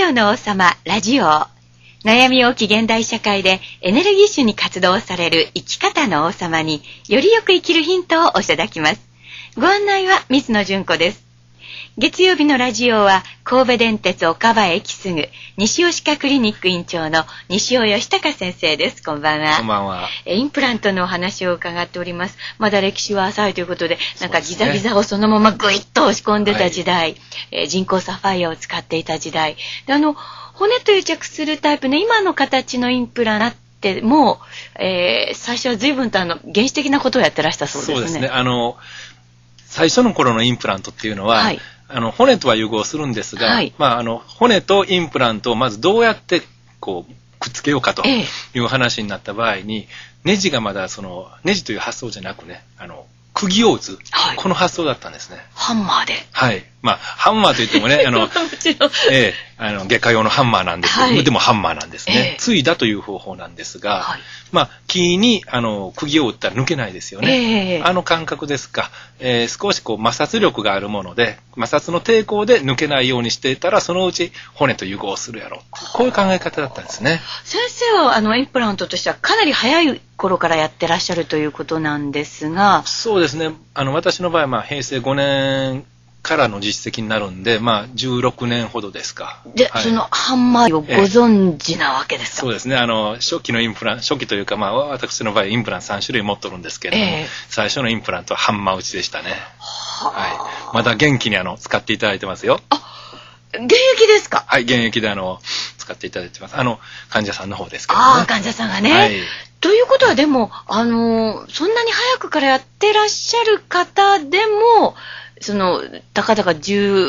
オの王様、ラジオ。悩み多き現代社会でエネルギッシュに活動される生き方の王様によりよく生きるヒントをおいただきます。ご案内は水野純子です。月曜日のラジオは神戸電鉄岡場駅すぐ西尾歯科クリニック院長の西尾義孝先生です。こんばんは。 こんばんは。 インプラントのお話を伺っております。まだ歴史は浅いということで、なんかギザギザをそのままグイッと押し込んでた時代、人工サファイアを使っていた時代で、骨と癒着するタイプの今の形のインプラントってもう、最初は随分と原始的なことをやってらしたそうですね。 そうですね。最初の頃のインプラントっていうのは、骨とは融合するんですが、骨とインプラントをまずどうやってこうくっつけようかという話になった場合に、ネジがまだネジという発想じゃなくね、釘を打つ、この発想だったんですね。 ハンマーで。 はい。ハンマーといってもね、外科用のハンマーなんですけど、でもハンマーなんですね。継いだという方法なんですが、木に釘を打ったら抜けないですよね。感覚ですか。少し摩擦力があるもので、摩擦の抵抗で抜けないようにしていたら、そのうち骨と融合するやろう。こういう考え方だったんですね。 先生はインプラントとしてはかなり早い頃からやってらっしゃるということなんですが。 そうですね。私の場合は平成5年からの実績になるんで、16年ほどですか。 で、そのハンマーをご存知なわけですか。 そうですね。初期のインプラント、初期というか、私の場合インプラント3種類持っとるんですけれども、最初のインプラントはハンマー打ちでしたね。まだ元気に使っていただいてますよ。 現役ですか？ はい、現役で使っていただいてます。患者さんの方ですけどね。 患者さんがね。ということはでも、そんなに早くからやってらっしゃる方でも、たかだか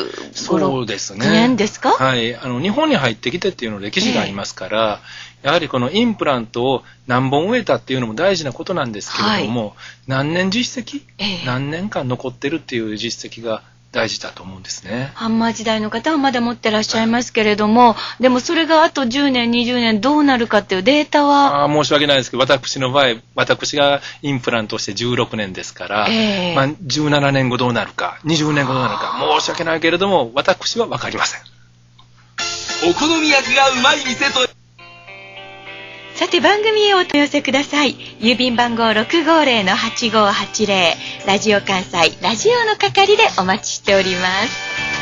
15、6年ですか？ はい。日本に入ってきてっていうの歴史がありますから、やはりこのインプラントを何本植えたっていうのも大事なことなんですけれども、何年実績、何年間残ってるっていう実績が大事だと思うんですね。 ハンマー時代の方はまだ持ってらっしゃいますけれども、でもそれがあと10年、20年どうなるかっていうデータは。 申し訳ないですけど、私の場合、私がインプラントをして16年ですから、17年後どうなるか、20年後どうなるか、申し訳ないけれども、私は分かりません。 お好み焼きがうまい店と。 さて番組へお寄せください。郵便番号 650-8580 ラジオ関西ラジオの係でお待ちしております。